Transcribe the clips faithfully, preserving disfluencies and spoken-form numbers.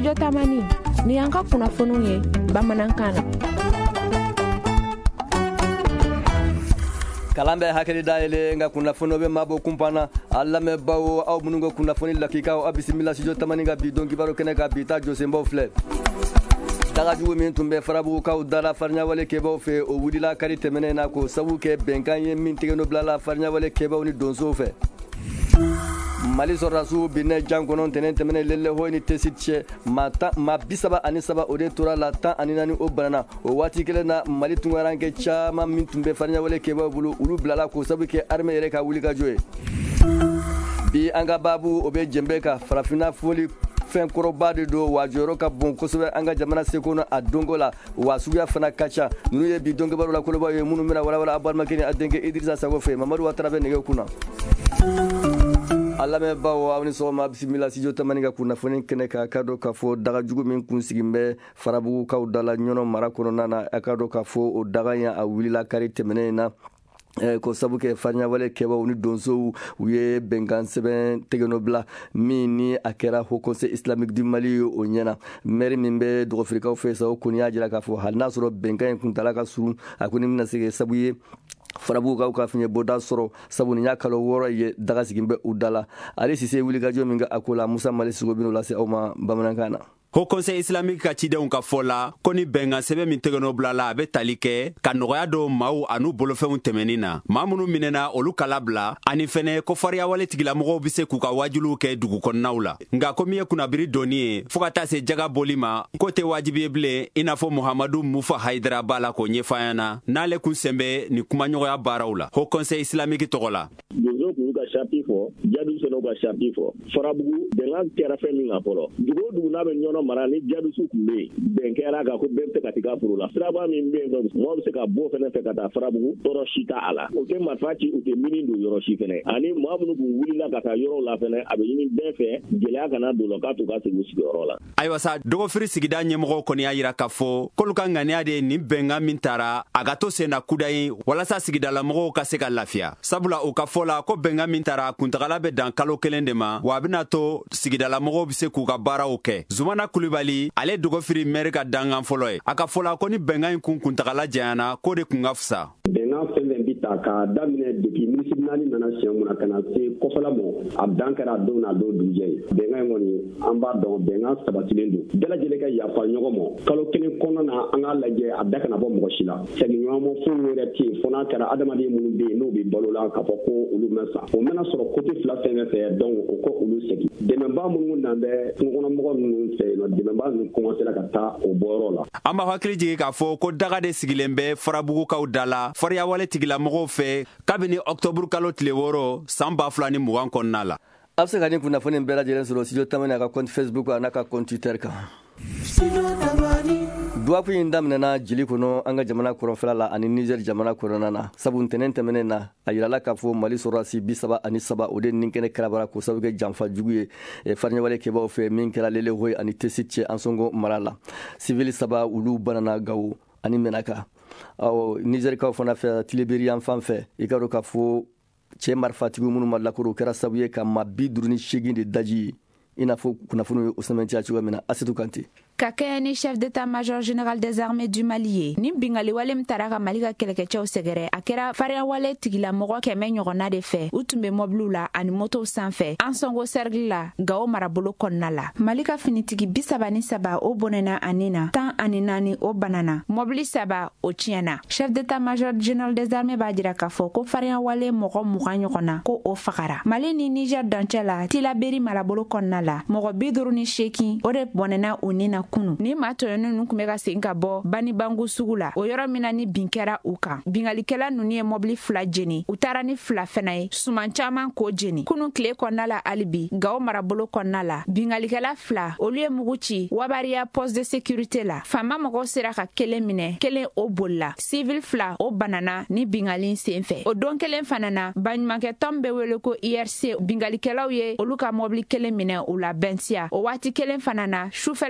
studio Tamani ni yanka kunnafoniw ye bamanankan na. kalambe hakili daile nga kunnafoni be mabo kumpana alla me bawo aw munungo kunnafoni lakika aw bisimila studio Tamani ga bi don kibaro kene ga bi ta Josembo fle daga jugu min tumbe farabu ka udala farnya wale keba fe o wudila kari temene na ko sabu ke benkan ye min tigeno blala farnya wale keba ni donso fe mali sorasu binne jangonon tenen temene lelle ho ni tesitche mata ma bisaba ani saba ode tora la tan ani nani o banana o wati kele na mali tungaranke chama min tumbe farnya wale keba bulu ulu blala ko sabu ke arme yere ka wuli ka joye bi anga babu obe jembeka farafina foli fen koroba de do wajoro ka bon kosobe anga jamana sekono a dongola wasuya fana kacha nunu ye bi donge baro la koloba ye munu mina wala wala abal makini adenge Idrissa Sago fe Mamadou Watrabe nege kuna alla me bawo awni so ma bismillah si jota maniga kuna fonin kene ka kado ka fo daga jugu min kun sigimbe farabu ka udala nyono mara kono nana akado ka fo o daga ya a wilila kari temene na Eh, ko sabu ke farnya wale keba uni donso uye bengan seben tegenobla mini akera ho conseil islamique du Mali o nyana meri mimbe do Afrika ofesa o kunya jira ka fo hal nasro bengan kuntala ka suru akuni mina sege sabu ye farabu ka ka finye boda soro sabu ni yakalo woro ye daga sigimbe udala ali sise wuli ga jominga akola Musa Mali sugo bino lase awma bamanankana Ho conseil islamique ka cidenw ka fola koni benga sebe min tegeno blala abe talike ka nogoya do maw anu bolofɛnw tɛmɛnina maa minnu minɛna olu kala bila ani fɛnɛ ko fariya wale tigilamɔgɔw be se k'u ka wajuluw kɛ dugu kɔnɔnaw la nga komi ye kunnabiri doni ye fɔɔ ka taa se jaga boli ma ko tɛ wajibi ye bilen i n'a fɔ Muhamadu Mufa Haidara b'a la k'o ɲɛfayana n'ale kun sɛnbɛ ni kumaɲɔgɔnya baaraw la ho conseil islamique tɔgɔ la donso k'u ka chapi fɔ jadu sɛnɛw ka chapi fɔ farabugu bɛnkan kɛra fɛn min kan fɔlɔ dugu o dugu n'a bɛ ɲɔnɔ mara ni jadusu kun be bɛn kɛra kan ko bɛɛ bɛ se ka tigɛ foro la siraba min bɛ yen mɔgɔ bɛ se ka bɔ fɛnɛ fɛ ka taa farabugu tɔɔrɔ si t'a a la o tɛ marifa ci u tɛ mini don yɔrɔ si fɛnɛ ani mɔgɔ minnu kun wulila ka taa yɔrɔw la fɛnɛ a bɛ ɲini bɛɛ fɛ gɛlɛya kana don la k'a to ka segin u sigiyɔrɔ la ayiwa sa dɔgɔfiri sigida ɲɛmɔgɔw kɔni y'a yira k'a fɔ k'olu ka ŋaniya de nin bɛnkan min taara a ka to sen na kuda ye walasa sigidalamɔgɔw ka se ka lafiya sabula o ka fɔ la ko bɛnkan min taara kuntagala bɛ dan kalo kelen de ma wa a bɛna to sigidalamɔgɔw be se k'u ka baaraw kɛ Zumana Kulibali ale dɔgɔfiri mɛri ka dangan fɔlɔ ye a ka fɔla ko ni bɛnkan in kun kuntagala janyana ko de kun ka fisa bɛnkan fɛn fɛn bi ta k'a daminɛ depuis minisiri naani nana siɲɛ mun na ka na se kɔfɛla mɔ a dan kɛra don n'a don dugujɛ ye bɛnkan in kɔni an b'a dɔn bɛnkan sabatilen don bɛɛ lajɛlen ka yafa ɲɔgɔn ma kalo kelen kɔnɔ na an k'a lajɛ a da kana bɔ mɔgɔ si la seginɲɔgɔnmɔ foyi yɛrɛ tɛ yen fɔ n'a kɛra adamaden minnu bɛ yen n'o bɛ balo la k'a fɔ ko olu mɛn sa o mana sɔrɔ kote fila fɛn fɛn fɛ donc o ko olu segin dɛmɛba minnu nan bɛ kungokɔnɔmɔgɔ ninnu fɛ yen nɔ dɛmɛba ninnu commencera ka taa o bɔyɔrɔ la an b'a hakili jigin k'a fɔ ko daga de sigilen bɛ farabugukaw da la fariya wale tigilamɔgɔw fɛ kabini octobre kalo tile wɔɔrɔ san ba fila ni mugan kɔnɔna la a bɛ se ka nin kunnafoni bɛɛ lajɛlen sɔrɔ studio Tamani a ka compte Facebook a n'a ka compte Twitter kan duwaku in daminɛna jeli kɔnɔ an ka jamana kɔrɔnfɛla la ani Niger jamana kɔnɔna na sabu ntɛnɛn tɛmɛnen na a yirala k'a fɔ Mali sɔrɔdasi bi saba ani saba o de nin kɛnɛ kɛrabara ko sabu kɛ janfa jugu ye fariɲɛwale kɛbaw fɛ min kɛra lele hoye ani tesi cɛ Ansongo mara la civil saba olu banana Gawo ani Menaka awɔ Nigerikaw fana fɛ Tileberi yan fan fɛ i ka dɔn k'a fɔ cɛ marifatigiw minnu ma lakoro kɛra sabu ye ka maa bi duuru ni seegin de daji i n'a fɔ kunnafoni ye o sɛmɛntiya cogoya min na Asetu Kante ka kɛɲɛ ni chef d'état-major général des armées du Mali ye ni bingali wale min tara ka Mali ka kɛlɛkɛcɛw sɛgɛrɛ a kɛra fariya wale tigilamɔgɔ kɛmɛ ɲɔgɔnna de fɛ u tun bɛ mobiliw la ani motow sanfɛ Ansongo cercle la Gawo marabolo kɔnɔna la Mali ka finitigi bi saba ni saba o bɔnɛna ani na tan ani naani o banana mobili saba o tiɲɛna chef d'état-major général des armées b'a jira k'a fɔ ko fariya wale mɔgɔ mugan ɲɔgɔnna ko o fagara Mali ni Niger dancɛ la Tilaberi marabolo kɔnɔna la mɔgɔ bi duuru ni seegin o de bɔnɛna u ni na kunu ni maa tɔɲɔni ninnu kun bɛ ka segin ka bɔ Banibangu sugu la o yɔrɔ min na ni bin kɛra u kan bingalikɛla ninnu ye mobili fila jeni u taara ni fila fɛnɛ ye suman caaman k'o jeni kunun tile kɔnɔna la halibi Gawo marabolo kɔnɔna la bingalikɛla fila olu ye mugu ci Wabariya poste de sécurité la faama mɔgɔw sera ka kelen minɛ kelen o bolila civil fila o banana ni bingali sen fɛ o don kelen fana na baɲumankɛ tɔn bɛ wele ko I R C bingalikɛlaw ye olu ka mobili kelen minɛ u la Bɛnsiya o waati kelen fana na sufɛla fanfɛ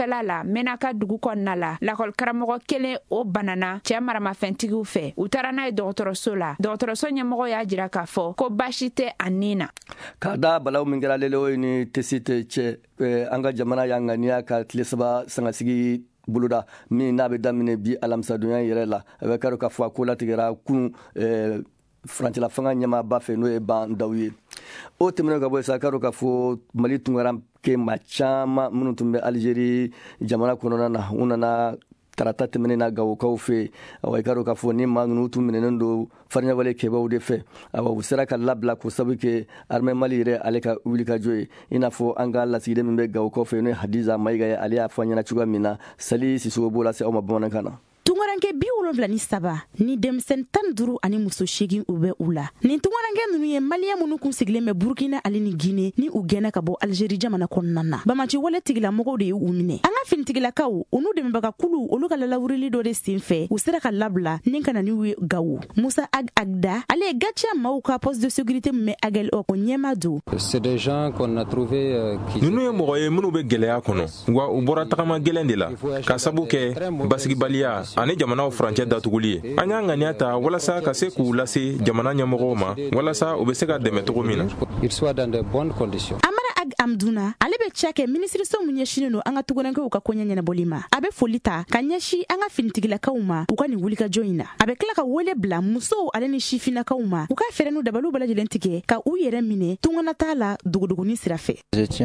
kɔfɛla la Menaka dugu kɔnɔna la lakɔli karamɔgɔ kelen o banana cɛ maramafɛntigiw fɛ u taara n'a ye dɔgɔtɔrɔso la dɔgɔtɔrɔso ɲɛmɔgɔ y'a jira k'a fɔ ko baasi tɛ a nin na k'a da balaw min kɛra lele ni tesite cɛ an ka jamana y'a ŋaniya ka tile saba sangasigi boloda min n'a bɛ daminɛ bi alamisadonya yɛrɛ la a bɛ kɛra k'a fɔ a ko latigɛra kun furancɛla fanga ɲɛmaaba fɛ n'o ye ban daw ye o tɛmɛnen ka bɔ sa k'a k'a fɔ Mali tunkara ke maa caman minnu tun bɛ Alizeri jamana kɔnɔna na u nana tarata tɛmɛnen na Gawokaw fɛ awa i k'a dɔn k'a fɔ ni maa ninnu tun minɛnen don fariɲawale kɛbaw de fɛ awa u sera ka labila ko sabu kɛ armée Mali yɛrɛ ale ka wulikajɔ ye i n'a fɔ an ka lasigiden min bɛ Gawokaw fɛ n'o ye Hadiza Mayiga ye ale y'a fɔ an ɲɛna cogoya min na Sali Sisogo b'o lase aw ma bamanankan na. Tungaranke bi wolonwula ni saba ni denmisɛn tan duuru ani muso seegin u bɛ u la nin tungaranke ninnu ye maliyɛn minnu kun sigilen bɛ Burkina ale ni Guinée ni u gɛnna ka bɔ Algérie jamana kɔnɔna na Bamaci wale tigilamɔgɔw de ye u minɛ an ka finitigilakaw olu dɛmɛbaga kulu olu ka lalawurili dɔ de sen fɛ u sera ka labila ni kana ni u ye Gawo Musa Ag Agda ale ye Gatia maaw ka poste de sécurité min bɛ Agel o ɲɛma don c'est des gens qu'on a trouvé ninnu ye mɔgɔ ye minnu bɛ gɛlɛya kɔnɔ wa u bɔra tagama gɛlɛn de la ka sabu kɛ basigibaliya ani jamanaw furancɛ datuguli ye an y'a ŋaniya ta walasa ka se k'u lase jamana ɲɛmɔgɔw ma walasa u bɛ se ka dɛmɛ cogo min na Amara Ag Amduna ale bɛ ca kɛ minisiriso mun ɲɛsinnen don an ka tugurankew ka koɲɛ ɲɛnabɔli ma a bɛ foli ta ka ɲɛsi an ka finitigilakaw ma u ka nin wulikajɔ in na a bɛ tila ka wele bila musow ale ni sifinnakaw ma u ka fɛɛrɛ n'u dabaliw bɛɛ lajɛlen tigɛ ka u yɛrɛ minɛ tungana t'a la duguduguni sira fɛ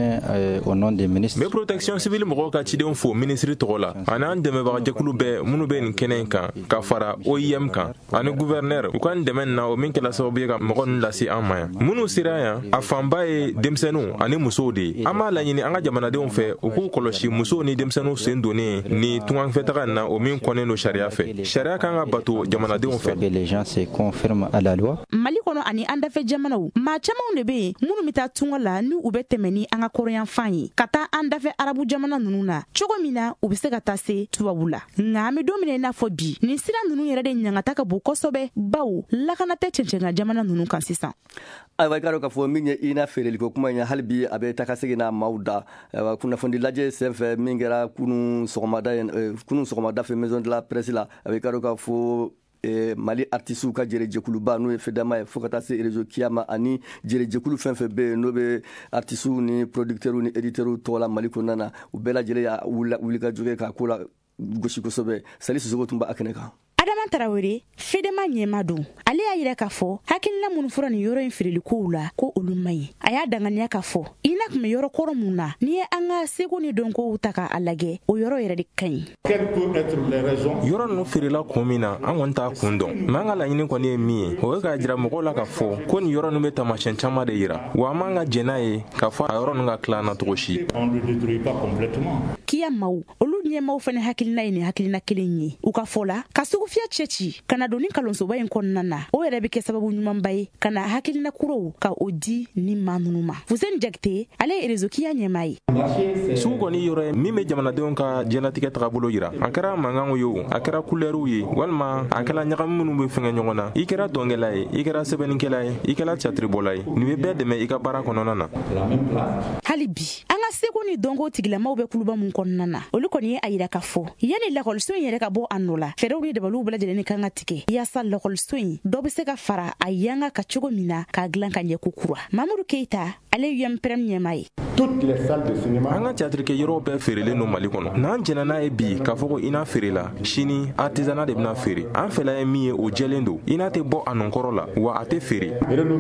n bɛ protection civile mɔgɔw ka cidenw fo minisiri tɔgɔ la ani an dɛmɛbaga jɛkulu bɛɛ minnu bɛ nin kɛnɛ in kan ka fara O I M kan ani gouverneur u ka nin dɛmɛ na o min kɛla sababu ye ka mɔgɔ ninnu lase an ma yan minnu sera yan a fanba ye denmisɛnninw ani musow de ye an b'a laɲini an ka jamanadenw fɛ u k'u kɔlɔsi musow ni denmisɛnninw sen donnen ni tunganfɛtaga na o min kɔnnen don sariya fɛ sariya kan ka bato jamanadenw fɛ Mali kɔnɔ ani an dafɛ jamanaw maa camanw de bɛ yen minnu bɛ taa tunga la ni u bɛ tɛmɛ ni an ka kɔrɔyanfan ye ka taa an dafɛ arabu jamana ninnu na cogo min na u bɛ se ka taa se tubabu la nka an bɛ don min i n'a fɔ bi nin sira ninnu yɛrɛ de ɲangata ka bon kosɛbɛ bawo lakana tɛ cɛncɛnka jamana ninnu kan sisan ayiwa i k'a dɔn k'a fɔ min ye i n'a feereliko kuma in hali bi a bɛ taga segin n'a maaw da kunnafoni lajɛ senfɛ min kɛra kunun sɔgɔmada kunun sɔgɔmada fɛ maison de la presse la a bɛ i k'a dɔn k'a fɔ Mali artisiw ka jɛrɛjɛkuluba n'o ye FEDAMA ye fo ka taa se réseau Kiyama ani jɛrɛjɛkulu fɛn fɛn bɛ yen n'o bɛ artisiw ni producteurs ni éditeurs tɔgɔ la Mali kɔnɔna na u bɛɛ lajɛlen y'a wulikajɔ kɛ k'a ko la gosi kosɛbɛ Sali Sisogo tun b'a kɛnɛ kan. Adama Tarawele FEDEMA ɲɛma don ale y'a yira k'a fɔ hakilina minnu fɔra nin yɔrɔ in feerelikow la ko olu man ɲi a y'a danganiya k'a fɔ i na tun bɛ yɔrɔ kɔrɔ mun na n'i ye an ka seko ni dɔnkow ta k'a lajɛ o yɔrɔ yɛrɛ de ka ɲi yɔrɔ ninnu feerela kun min na an kɔni t'a kun dɔn mɛ an ka laɲini kɔni ye min ye o ye k'a jira mɔgɔw la k'a fɔ ko nin yɔrɔ ninnu bɛ taamasiyɛn caman de yira wa an m'an ka jɛn n'a ye k'a fɔ a yɔrɔ ninnu ka tila an na cogo si kiya maaw olu ɲɛmaaw fana hakilina ye nin hakilina kelen ye u ka fɔ la ka sugufiyɛ cɛ ci ka na don ni kalonsoba in kɔnɔna na o yɛrɛ bɛ kɛ sababu ɲumanba ye ka na hakilina kuraw ka o di ni maa ninnu ma Fuseni Jakite ale ye réseau Kiya ɲɛmaa ye sugu kɔni yɔrɔ ye min bɛ jamanadenw ka diɲɛlatigɛ tagabolo yira a kɛra mankanw ye o a kɛra couleurs ye walima a kɛra ɲagami minnu bɛ fɛngɛ ɲɔgɔn na i kɛra dɔnkɛla ye i kɛra sɛbɛnnikɛla ye i kɛra tiyatiribɔla ye nin bɛ bɛɛ dɛmɛ i ka baara kɔnɔna na hali bi an ka seko ni dɔnko tigilamaw bɛ kuluba mun kɔnɔna na olu kɔni ye a yira k'a fɔ yanni lakɔliso in yɛrɛ ka bɔ a nɔ la fɛɛrɛw ni dabaliw bɛɛ lajɛlen kan ka tigɛ yaasa lakɔliso in dɔ bɛ se ka fara a yanga ka cogo min na k'a dilan ka ɲɛ ko kura Mamadou Keita ale ye U M P R E M ɲɛmaa ye an ka tiyatirikɛ yɔrɔ bɛɛ feerelen don Mali kɔnɔ n'an jɛnna n'a ye bi k'a fɔ ko ina feerela sini artisanat de bɛna feere an fɛla ye min ye o jɛlen don ina tɛ bɔ a nɔnkɔrɔ la wa a tɛ feere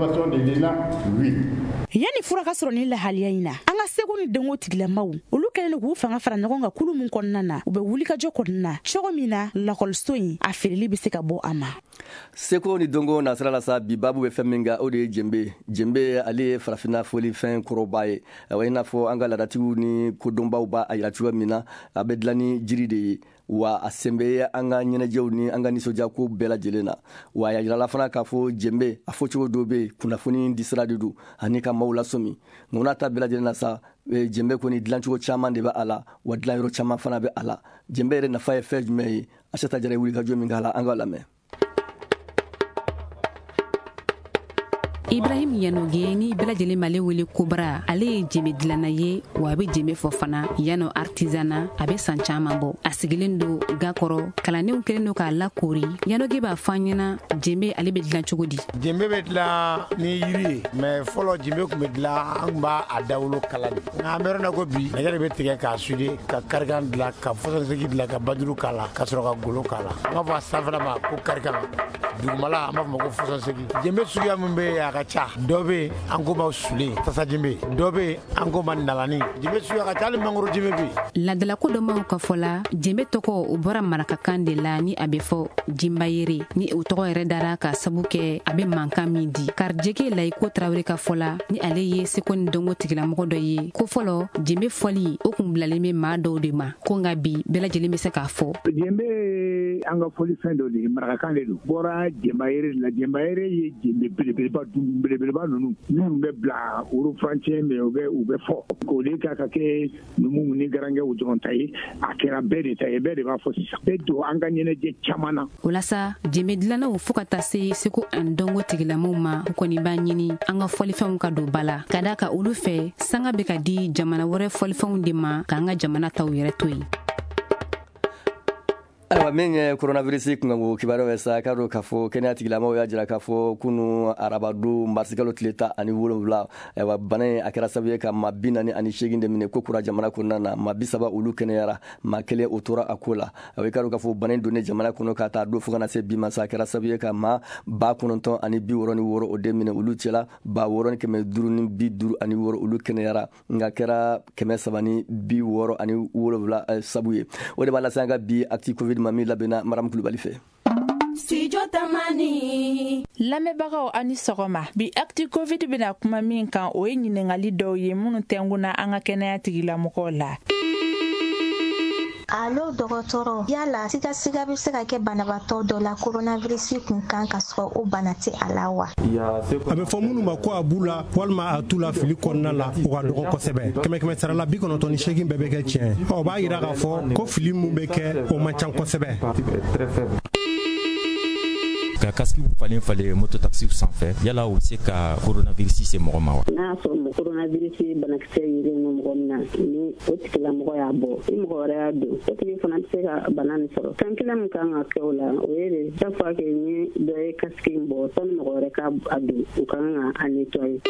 yanni fura ka sɔrɔ ni lahaliya in na an ka seko ni dɔnko tigilamaw olu kɛlen don k'u fanga fara ɲɔgɔn kan kulu mun kɔnɔna na u bɛ wulikajɔ kɔnɔna na cogo min na lakɔliso in a feereli bɛ se ka bɔ a ma seko ni dɔnko nasira la sa bi babu bɛ fɛn min kan o de ye jɛnbe jɛnbe ale ye farafinna foli fɛn kɔrɔba ye awa i n'a fɔ an ka laadatigiw ni kodɔnbaw b'a a yira cogoya min na a bɛ dilan ni jiri de ye wa a sen bɛ an ka ɲɛnajɛw ni an ka nisɔndiyako bɛɛ lajɛlen na wa a y'a jirala fana k'a fɔ jɛnbe a fɔcogo dɔw bɛ yen kunnafoni disira de don ani ka maaw lasɔmi nka n'a ta bɛɛ lajɛlen na sa jɛnbe kɔni dilancogo caman de bɛ a la wa dilanyɔrɔ caman fana bɛ a la jɛnbe yɛrɛ nafa ye fɛn jumɛn ye Asata Jara ye wulikajɔ min k'a la an k'a lamɛn. Ibrahim Yanoge ni bɛɛ lajɛlen male wele Kobra ale ye jeme dilanna ye wa a bɛ jeme fɔ fana Yano artisanat a bɛ san caman bɔ a sigilen do Gakɔrɔ kalandenw kelen do k'a lakori Yanoge b'a fɔ an ɲɛna jeme ale bɛ dilan cogo di. Jeme bɛ dilan ni yiri ye mais fɔlɔ jeme tun bɛ dilan an tun b'a a dawolo kala de nka an bɛ yɔrɔ na ko bi nɛgɛ de bɛ tigɛ k'a sude ka karikan dilan ka fɔsɔnsegi dilan ka bajuru k'a la ka sɔrɔ ka golo k'a la an b'a fɔ a sanfɛla ma ko karikan dugumala an b'a fɔ ma ko fɔsɔnsegi jeme suguya min bɛ yen a ka ca dɔ bɛ yen an ko ma sule tasa jeme dɔ bɛ yen an ko ma nalani jeme suguya ka ca hali mangoro jeme bɛ yen. Ladalako dɔ m'aw ka fɔ la jeme tɔgɔ o bɔra marakakan de la ni a bɛ fɔ jimbayere ni o tɔgɔ yɛrɛ dara ka sabu kɛ a bɛ mankan min di karijɛke layiko tarawele ka fɔ la ni ale ye seko ni dɔnko tigilamɔgɔ dɔ ye ko fɔlɔ jeme fɔli o kun bilalen bɛ maa dɔw de ma ko nka bi bɛɛ lajɛlen bɛ se k'a fɔ. Jeme an ka fɔli fɛn dɔ de ye marakakan de don bɔra jembayere la jembayere ye jeme belebeleba dun belebeleba ninnu minnu bɛ bila olu furancɛ mais u bɛ u bɛ fɔ o de ka ka kɛ numu ni garankɛw dɔrɔn ta ye a kɛra bɛɛ de ta ye bɛɛ de b'a fɔ sisan bɛɛ don an ka ɲɛnajɛ caman na. O la sa jeme dilannaw fo ka taa se seko ani dɔnko tigilamɔgɔw ma u kɔni b'a ɲini an ka fɔlifɛnw ka don ba la ka da ka olu fɛ sanga bɛ ka di jamana wɛrɛ fɔlifɛnw de ma k'an ka jamana taw yɛrɛ to yen. Ayiwa min ye coronavirus kunkanko kibaruya ye sa k'a dɔn k'a fɔ kɛnɛya tigilamɔgɔw y'a jira k'a fɔ kunu arabadon marisikalo tile tan ani wolonwula ayiwa bana in a kɛra sababu ye ka maa bi naani ani seegin de minɛ ko kura jamana kɔnɔna na maa bi saba olu kɛnɛyara maa kelen o tora a ko la ayiwa i k'a dɔn k'a fɔ bana in donnen jamana kɔnɔ k'a taa don fo kana se bi ma sa a kɛra sababu ye ka maa ba kɔnɔntɔn ani bi wɔɔrɔ ni wɔɔrɔ o den minɛ olu cɛla ba wɔɔrɔ ni kɛmɛ duuru ni bi duuru ani wɔɔrɔ olu kɛnɛyara nka kɛra kɛmɛ saba ni bi wɔɔrɔ ani wolonwula sabu ye o de b'a lase an ka bi actu covid ma min labɛnna Maram Kulubali fɛ. Studio Tamani. Lamɛnbagaw ani sɔgɔma bi actu covid bɛna kuma min kan o ye ɲiningali dɔw ye minnu tɛnkuna an ka kɛnɛya tigilamɔgɔw la. Alo dɔgɔtɔrɔ yala sigasiga bɛ se ka kɛ banabaatɔ dɔ la coronavirus kun kan ka sɔrɔ o bana tɛ a la wa. A bɛ fɔ minnu ma ko a b'u la walima a t'u la fili kɔnɔna la o ka dɔgɔ kosɛbɛ kɛmɛ kɛmɛ sara la bi kɔnɔntɔn ni seegin bɛɛ bɛ kɛ tiɲɛ o b'a yira k'a fɔ ko fili mun bɛ kɛ o man ca kosɛbɛ. Ka casque falen falen mototaxi sanfɛ yala o se ka coronavirus se mɔgɔ ma wa. N'a sɔrɔ coronavirus banakisɛ yiri ni mɔgɔ min na ni o tigilamɔgɔ y'a bɔ ni mɔgɔ wɛrɛ y'a don o tigi fana tɛ se ka bana nin sɔrɔ fɛn kelen min kan ka kɛ o la o ye de chaque fois que ni dɔ ye casque in bɔ sani mɔgɔ wɛrɛ ka a don u kan ka a nettoyer.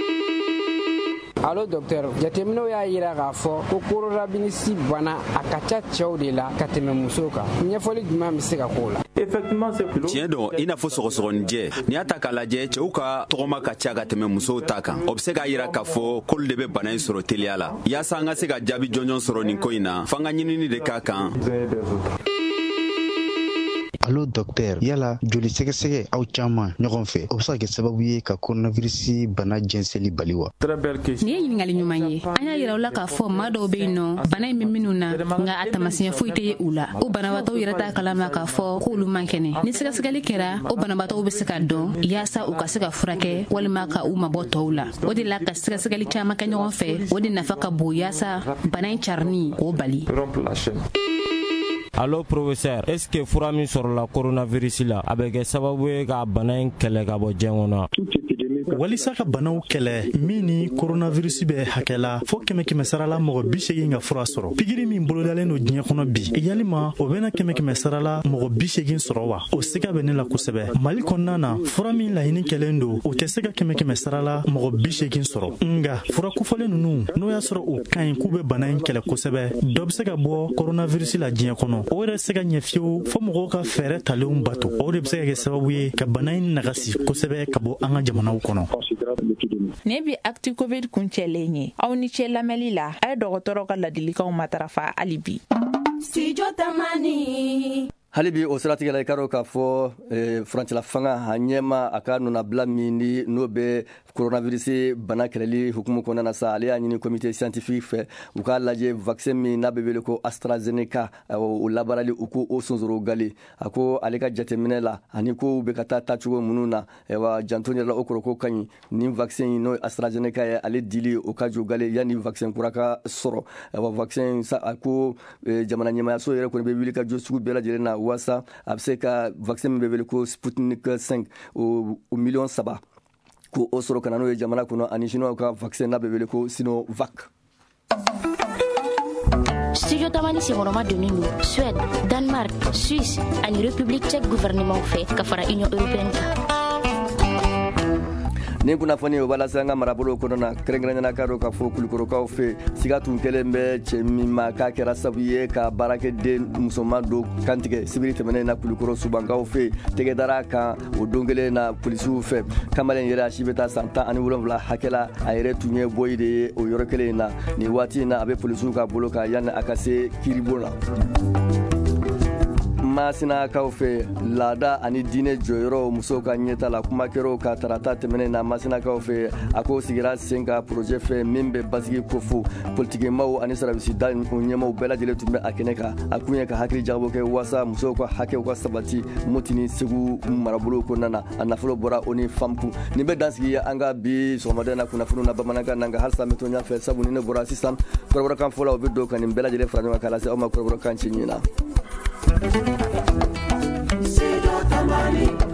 Allo docteur jateminɛw y'a yira k'a fɔ ko coronavirus bana a ka ca cɛw de la ka tɛmɛ musow kan ɲɛfɔli jumɛn bɛ se ka k'o la. Tiɲɛ don i n'a fɔ sɔgɔsɔgɔnijɛ n'i y'a ta k'a lajɛ cɛw ka tɔgɔma ka ca ka tɛmɛ musow ta kan o bɛ se k'a yira k'a fɔ k'olu de bɛ bana in sɔrɔ teliya la yaasa an ka se ka jaabi jɔnjɔn sɔrɔ nin ko in na f'an ka ɲinini de k'a kan. Allo docteur yala joli sɛgɛsɛgɛ aw caman ɲɔgɔn fɛ o bɛ se ka kɛ sababu ye ka coronavirus bana jɛnsɛli bali wa. Nin ye ɲininkali ɲuman ye an y'a yira u la k'a fɔ maa dɔw bɛ yen nɔ bana in bɛ minnu na nka a taamasiyɛn foyi tɛ ye u la o banabaatɔw yɛrɛ t'a kalama k'a fɔ k'olu man kɛnɛ ni sɛgɛsɛgɛli kɛra o banabaatɔw bɛ se ka dɔn yaasa u ka se ka furakɛ walima ka u mabɔ tɔw la o de la ka sɛgɛsɛgɛli caman kɛ ɲɔgɔn fɛ o de nafa ka bon yaasa bana in carinni k'o bali. Allo professeur, est-ce que fura min sɔrɔla coronavirus la a bɛ kɛ sababu ye ka bana in kɛlɛ ka bɔ diɲɛ kɔnɔ? walisa ka banaw kɛlɛ min ni coronavirus bɛ hakɛ la fo kɛmɛ kɛmɛ sarala mɔgɔ bi segin ka fura sɔrɔ pigiri min bolodalen don diɲɛ kɔnɔ bi yalima o bɛna kɛmɛ kɛmɛ sarala mɔgɔ bi segin sɔrɔ wa o sɛgɛ bɛ ne la kosɛbɛ mali kɔnɔna na fura min laɲini kɛlen don o tɛ se ka kɛmɛ kɛmɛ sarala mɔgɔ bi segin sɔrɔ nga fura kofɔlen ninnu n'o y'a sɔrɔ o ka ɲi k'u bɛ bana in kɛlɛ kosɛbɛ dɔ bɛ se ka bɔ coronavirus la diɲɛ kɔnɔ o yɛrɛ se ka ɲɛ fiyewu fo mɔgɔw ka fɛɛrɛ talenw bato o de bɛ se ka kɛ sababu ye ka bana in nagasi kosɛbɛ ka bɔ an ka jamanaw kɔnɔ. Ne bi actu covid kuncɛlen ye aw ni cɛ lamɛnli la a ye dɔgɔtɔrɔ ka ladilikanw matarafa hali bi. Studio Tamani. hali bi o siratigɛ la i ka dɔn k'a fɔ furancɛla fanga a ɲɛma a ka nɔnabila min ni n'o bɛ coronavirus bana kɛlɛli hukumu kɔnɔna na sa ale y'a ɲini comité scientifique fɛ u k'a lajɛ vaccin min n'a bɛ wele ko AstraZeneca o labaarali u ko o sonsoro gale a ko ale ka jateminɛ la ani ko bɛ ka taa taacogo minnu na wa janto yɛrɛ la o kɔrɔ ko ka ɲi ni vaccin in n'o AstraZeneca ye ale dili o ka jo gale yanni vaccin kura ka sɔrɔ wa vaccin sa a ko jamana ɲɛmayaso yɛrɛ kɔni bɛ wuli ka jo sugu bɛɛ lajɛlen na wasa a bɛ se ka vaccin min bɛ wele ko Sputnik cinq o miliyɔn saba ko o sɔrɔ kana n'o ye jamana kɔnɔ ani chinois ka vaccin n'a bɛ wele ko Sinovac. Studio Tamani Singoroma Domingo, Suède, Danemark, Suisse, ani République tchèque gouvernement fait ka fara Union européenne kan. Nin kunnafoni o bala sanga marabolo kɔnɔ na kɛrɛnkɛrɛnnena ka dɔ ka fɔ kulukorokaw fɛ siga tun kɛlen bɛ cɛ min ma k'a kɛra sabu ye ka baarakɛden musoman dɔ kantigɛ sibiri tɛmɛnen na kulukoro subankaw fɛ tɛgɛ dara kan o don kelen na polisiw fɛ kamalen yɛrɛ a si bɛ taa san tan ani wolonwula hakɛ la a yɛrɛ tun ye boyi de ye o yɔrɔ kelen na nin waati in na a bɛ polisiw ka bolo kan yanni a ka se kiiribon la. Masinakaw fɛ laada ani diinɛ jɔyɔrɔ musow ka ɲɛta la kumakɛrɛw ka tarata tɛmɛnen na Masinakaw fɛ a ko sigira sen ka projet fɛ min bɛ basigi ko fo politikimaaw ani sarabisida ɲɛmaaw bɛɛ lajɛlen tun bɛ a kɛnɛ kan a kun ye ka hakili jagabɔ kɛ waasa musow ka hakɛw ka sabati Moti ni Segu marabolo kɔnɔna na a nafolo bɔra o ni fam kun nin bɛ dansigi an ka bi sɔgɔmaden na kunnafoniw na bamanankan na nka halisa n bɛ to ɲɛfɛ sabu ni ne bɔra sisan kɔrɔbɔrɔkan fɔla o bɛ don ka nin bɛɛ lajɛlen fara ɲɔgɔn kan k'a lase aw ma kɔrɔbɔrɔkan ci ɲina. Sido Tamani